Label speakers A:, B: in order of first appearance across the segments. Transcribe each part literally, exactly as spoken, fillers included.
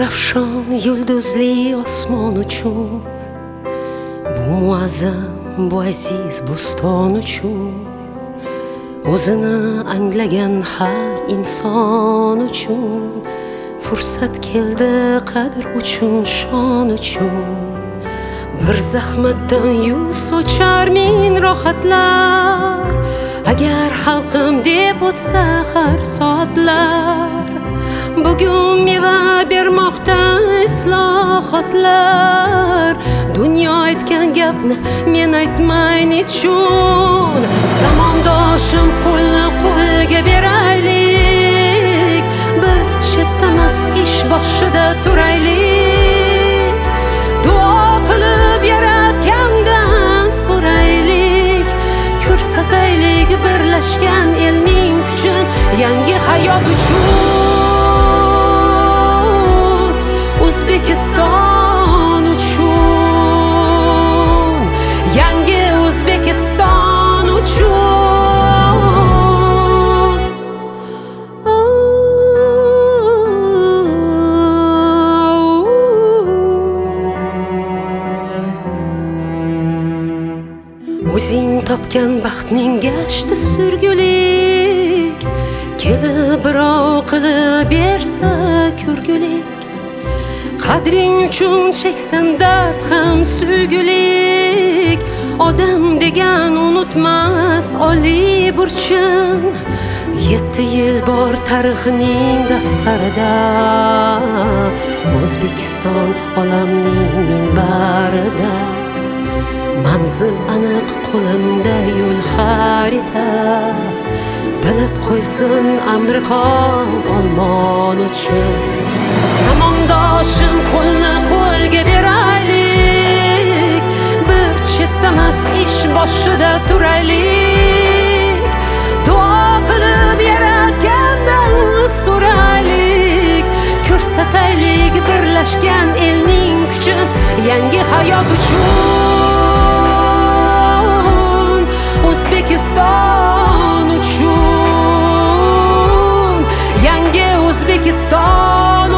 A: nurafshon yulduzli osmon uchun, bu muazzam, bu aziz bo'ston uchun, o'zini anglagan har inson uchun fursat keldi, qadr uchun, shon uchun. Bir zahmatdan yuz sochar ming rohatlar, agar xalqim deb o'tsa har soatlar. Bugun meva bermoqda islohotlar, dunyo aytgan gapni men aytmay nechun. Zamondoshim qo'lni qo'lga beraylik, bir chetdamas ish boshida turaylik. Duo qilib yaratgandan so'raylik, ko'rsataylik birlashgan elning kuchin yangi hayot uchun. O'zbekiston uchun, yangi O'zbekiston uchun. O'zing topgan baxtning gashti surgulik, kelib birov qilib bersa ko'rgulik. Qadring uchun cheksan dard ham suygulik, odam degan unutmas oliy burchim. Yetti yil bor tarixining daftarida, O'zbekiston olamning minbarida. Manzil aniq qo'limda, yo'l xarita, bilib qo'ysin Amerika olmon uchun. Zamondoshim qo'lni qo'lga beraylik, bir chetdamas ish boshida turaylik. Duo qilib yaratgandan so'raylik, ko'rsataylik birlashgan elning kuchin yangi hayot uchun. O'zbekiston uchun, yangi O'zbekiston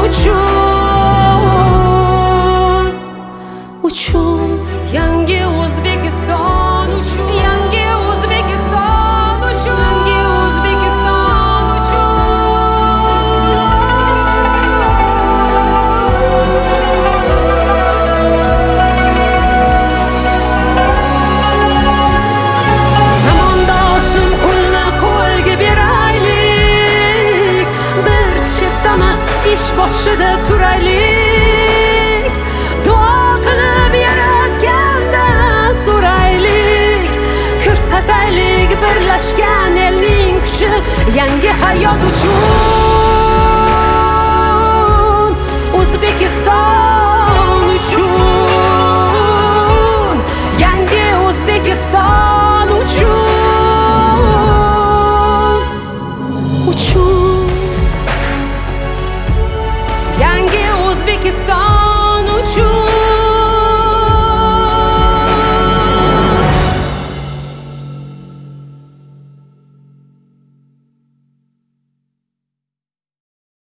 A: uchun, uchun, yangi O'zbekiston uchun, yangi O'zbekiston uchun, yangi O'zbekiston uchun. Zamondoshim qo'lni qo'lga beraylik, bir chetdamas ish boshida turaylik. Duo qilib yaratgandan so'raylik, ko'rsataylik birlashgan elning kuchi yangi hayot uchun.